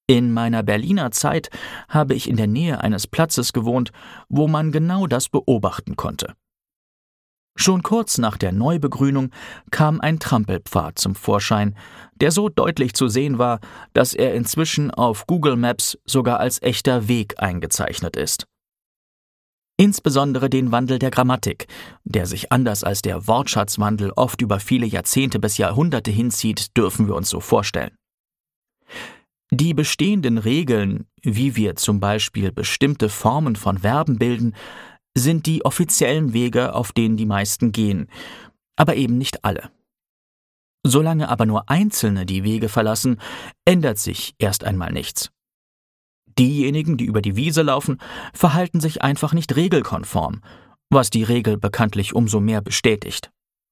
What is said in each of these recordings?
In meiner Berliner Zeit habe ich in der Nähe eines Platzes gewohnt, wo man genau das beobachten konnte. Schon kurz nach der Neubegrünung kam ein Trampelpfad zum Vorschein, der so deutlich zu sehen war, dass er inzwischen auf Google Maps sogar als echter Weg eingezeichnet ist. Insbesondere den Wandel der Grammatik, der sich anders als der Wortschatzwandel oft über viele Jahrzehnte bis Jahrhunderte hinzieht, dürfen wir uns so vorstellen. Die bestehenden Regeln, wie wir zum Beispiel bestimmte Formen von Verben bilden, sind die offiziellen Wege, auf denen die meisten gehen, aber eben nicht alle. Solange aber nur Einzelne die Wege verlassen, ändert sich erst einmal nichts. Diejenigen, die über die Wiese laufen, verhalten sich einfach nicht regelkonform, was die Regel bekanntlich umso mehr bestätigt.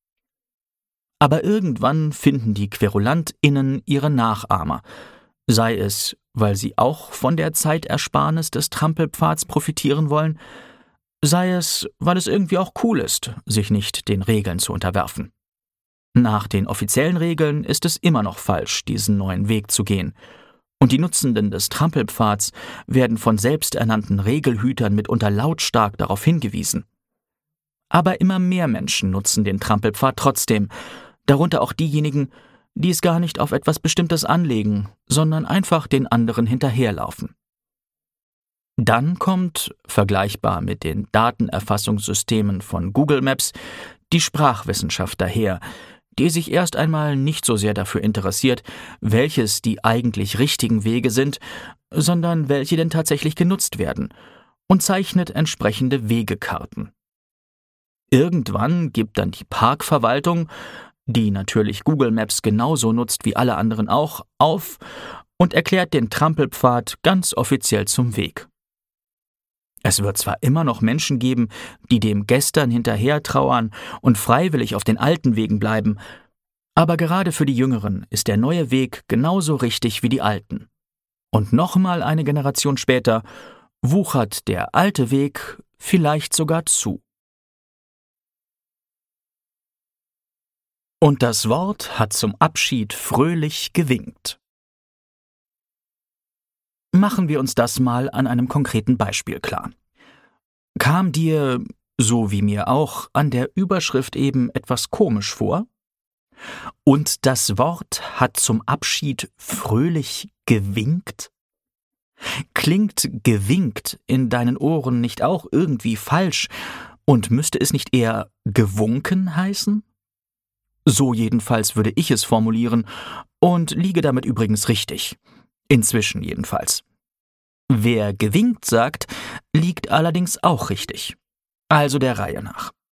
Aber irgendwann finden die QuerulantInnen ihre Nachahmer, sei es, weil sie auch von der Zeitersparnis des Trampelpfads profitieren wollen, sei es, weil es irgendwie auch cool ist, sich nicht den Regeln zu unterwerfen. Nach den offiziellen Regeln ist es immer noch falsch, diesen neuen Weg zu gehen. Und die Nutzenden des Trampelpfads werden von selbsternannten Regelhütern mitunter lautstark darauf hingewiesen. Aber immer mehr Menschen nutzen den Trampelpfad trotzdem, darunter auch diejenigen, die es gar nicht auf etwas Bestimmtes anlegen, sondern einfach den anderen hinterherlaufen. Dann kommt, vergleichbar mit den Datenerfassungssystemen von Google Maps, die Sprachwissenschaft daher, die sich erst einmal nicht so sehr dafür interessiert, welches die eigentlich richtigen Wege sind, sondern welche denn tatsächlich genutzt werden, und zeichnet entsprechende Wegekarten. Irgendwann gibt dann die Parkverwaltung, die natürlich Google Maps genauso nutzt wie alle anderen auch, auf und erklärt den Trampelpfad ganz offiziell zum Weg. Es wird zwar immer noch Menschen geben, die dem Gestern hinterher trauern und freiwillig auf den alten Wegen bleiben, aber gerade für die Jüngeren ist der neue Weg genauso richtig wie die alten. Und nochmal eine Generation später wuchert der alte Weg vielleicht sogar zu. Und das Wort hat zum Abschied fröhlich gewinkt. Machen wir uns das mal an einem konkreten Beispiel klar. Kam dir, so wie mir auch, an der Überschrift eben etwas komisch vor? Und das Wort hat zum Abschied fröhlich gewinkt? Klingt gewinkt in deinen Ohren nicht auch irgendwie falsch und müsste es nicht eher gewunken heißen? So jedenfalls würde ich es formulieren und liege damit übrigens richtig. Inzwischen jedenfalls. Wer gewinkt sagt, liegt allerdings auch richtig. Also der Reihe nach.